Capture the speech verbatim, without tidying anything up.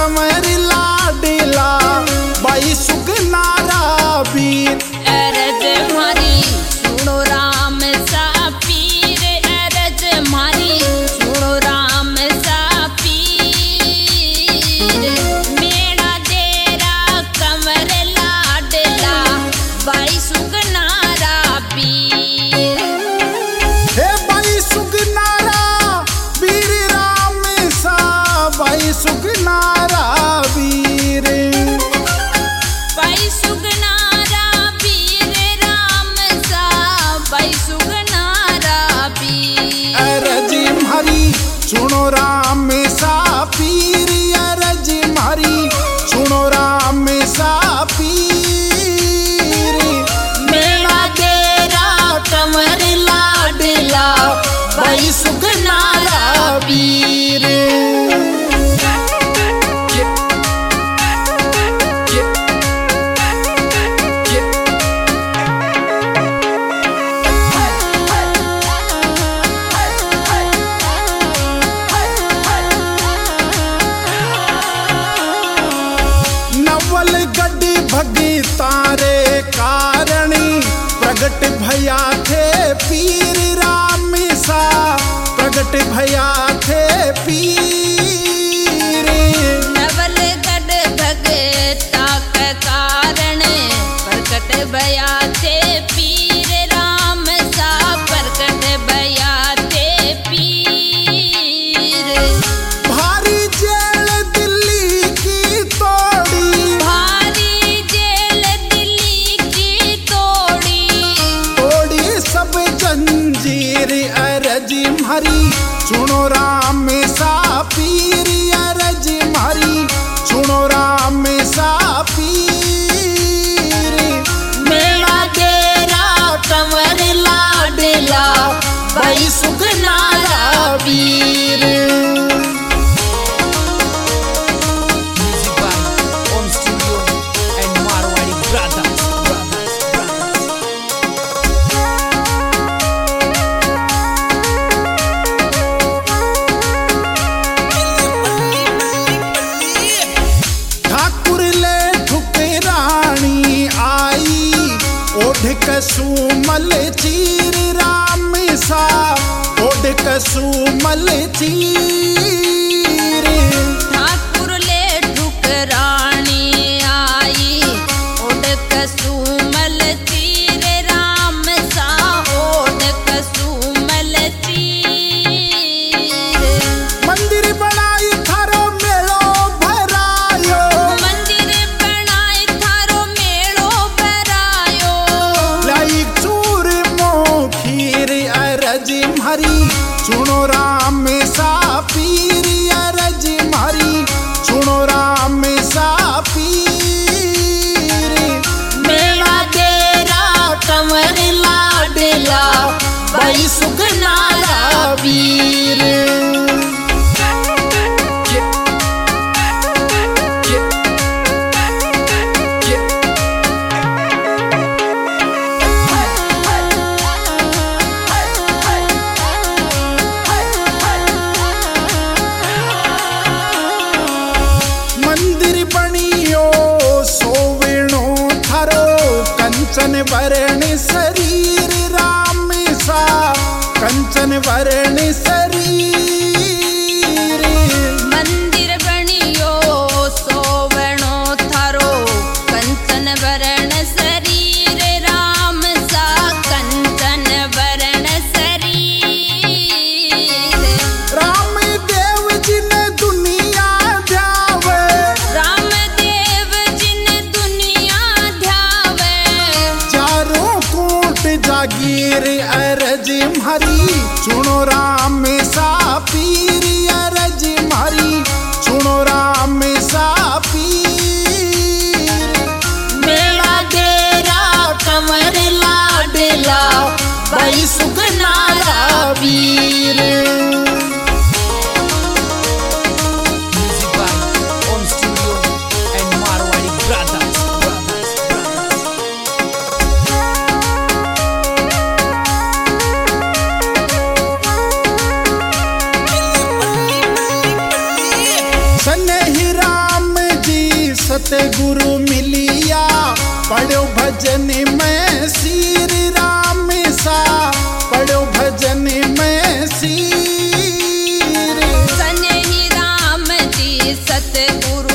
कमर लाडला बाई सुगनारा वीर। अरज मारी सुनो राम सा पीर, अरज मारी सुनो राम सा पीर। मेरा तेरा कमर लाडला बाई सुगनारा पीर। हे बाई सुगनारा वीर राम सा बाई सुगनारा वीर। बाई सुगनारा वीर राम सा बाई सुगनारा वीर। अरज मारी सुनो राम सा पीर, अरज मारी सुनो राम सा पीर। मेरा तेरा कमर लाडला बाई सुगनारा वीर। नवल गड्डी भगी तारे कारणी प्रगट भया थे पीर राम सा, प्रगट भया थे पीर। नवल गढ़ भगता का कारण प्रकट भया थे पीर राम सा, प्रकट भया थे पीर। भारी जेल दिल्ली की तोड़ी, भारी जेल दिल्ली की तोड़ी, तोड़ी सब जंजीर। अरज मारी सुनो राम सा पीर, अरज मारी सुनो राम सा पीर। मेरा तेरा कमर लाडला बाई सुगनारा वीर। Music by Om Studio and Marwadi Brothers. Brothers, ठाकुर ले ठुकरानी आई ओढ़ कसुमल चीर राम सा, ओढ़ कसुमल चीर। ठाकुर ले ठुकरानी आई ओढ़ कसुमल चीर राम सा, ओढ़ कसुमल चीर। मंदिर बनाई थारो मेलो भरायो, मंदिर बनाए थारो मेलो भरायो। लाई चूर मो खीर। अरज मारी सुनो राम सा पीर, अरज मारी सुनो राम सा पीर। मेरा तेरा कमर लाडला बाई सुगनारा वीर। मंदिर बनियो सोवेणो थारो कंचन वरण शरीर राम सा, कंचन वरण शरीर। मंदिर बनियो सोवणो थारो कंचन वरण शरीर राम सा, कंचन वरण शरीर। राम देव जिन दुनिया ध्यावे, राम देव जिन दुनिया ध्यावे। चारों कोट जागीर। अरज मारी सुनो राम सा पीर, अरज मारी सुनो राम सा पीर। मेरा तेरा कमर लाडला बाई सुगनारा वीर। Music by Om Studio and Marwadi Brothers. Brothers, brothers. सनेही राम सतगुरु मिलिया पढ़ो भजन में श्री राम सा पढ़ो भजन में श्री सने ही राम जी सतगुरु